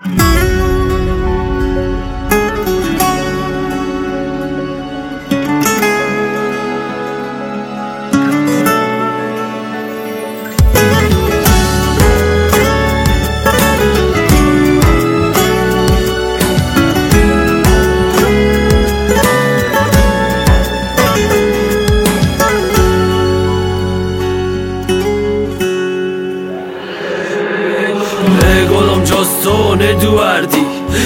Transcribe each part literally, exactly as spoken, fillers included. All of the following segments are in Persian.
گلم جستونه دوردی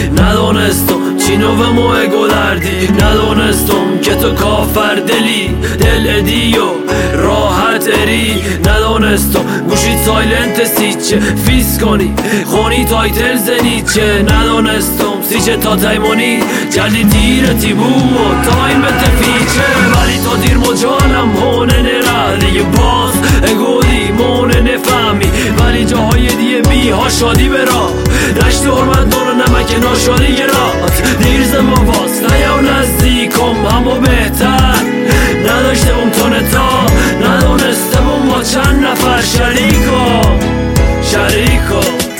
ندانستم چی نوه موه گلردی ندانستم که تو کافر دلی دل ادی و راحت اری ندانستم گوشی سایلنت سیچه فیس کنی خونی تایتل زنیچه ندانستم سیچه تا تایمونی جلی دیرتی بو و تایم تفیچه ولی تا دیر مجالم هونه نره دیگه باز اگودی مونه نفهمی ولی جاهای دیگه بی ها شادی برا رشت حرمت دور نمک ناشادی گرات دیر زمان باز نیا نزدیکم همو بهتر نداشته اون تونه تا ندانسته بوم با چند نفر شریکا شریکا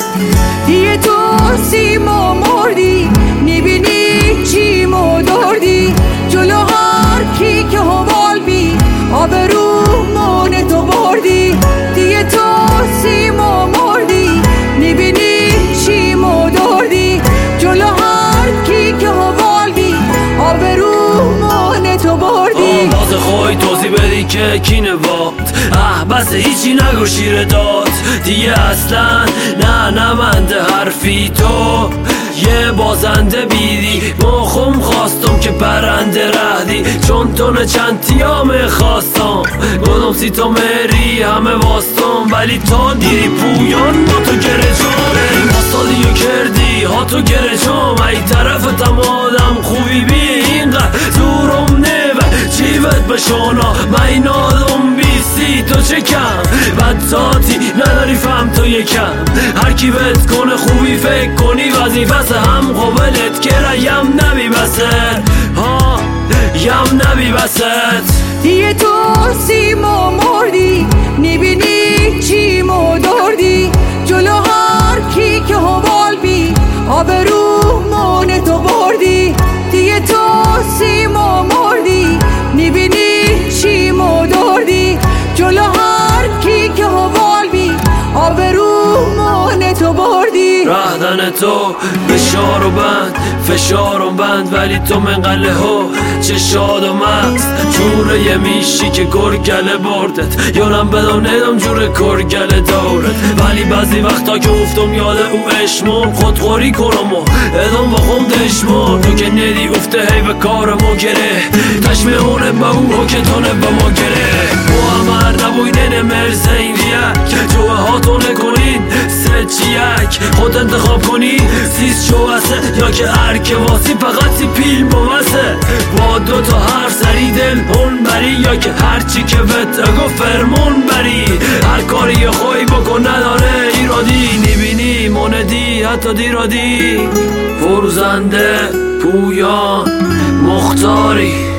دیگه تو سیما مردی میبینی چی مدردی جلو هر کی که حوال بی آبرو مونه تو بردی دیگه تو سیما مردی میبینی چی مدردی جلو هر کی که حوال بی آبرو مونه تو بردی باز خوی توضیح بدی که کی نباد اه بس هیچی نگو شیر داد دیگه اصلا نه نمنده حرفی تو یه بازنده بیدی مخم خواستم که برنده رهدی چون تو نه چند تیامه خواستم گلم سی تا مری همه واستم ولی تا دیری پویان با تو گره جانه ما سالیو کردی ها تو گره جام ای طرف تمادم خوبی بی اینقدر زورم نوه چیوت بشونا مینادم بیستی تو چه کم بد ذاتی نداری فهم تو یکم هر کی بهت کنه خوبی فکر کنی وظیفه هم قبلت که یم نبی بست ها یم نبی بست دیگه تو سیما مردی میبینی چی مدردی جلو هر کی که حوال بی آبرو مونه تو بردی دیگه تو سیما مردی میبینی چی مدردی جلو هر کی که حوال بی آبرو مونه تو بردی رهدن تو فشار و بند فشارم بند ولی تو منقله ها چه شاد و مست جوره یه میشی که گرگله بردت یانم بدم ندم جوره کرگله دورت ولی بعضی وقتا که افتم یاد او اشمون خودخوری کنم و ادام با خم دشمون تو که ندی افته هی به کارمو گره تشمهونه با او که تونه با ما گره با همر نبوینه مرزین ریک جوه هاتو نکنین سه چیک خود انتخاب کنی سیز شوسه یا که ارک واسی فقط سی پیل بوسه با دو تا هر سری دل اون بری یا که هرچی که بهت اگو فرمون بری هر کاری خوی بکن نداره ایرادی نبینی موندی حتی دیرادی فروزنده پویان مختاری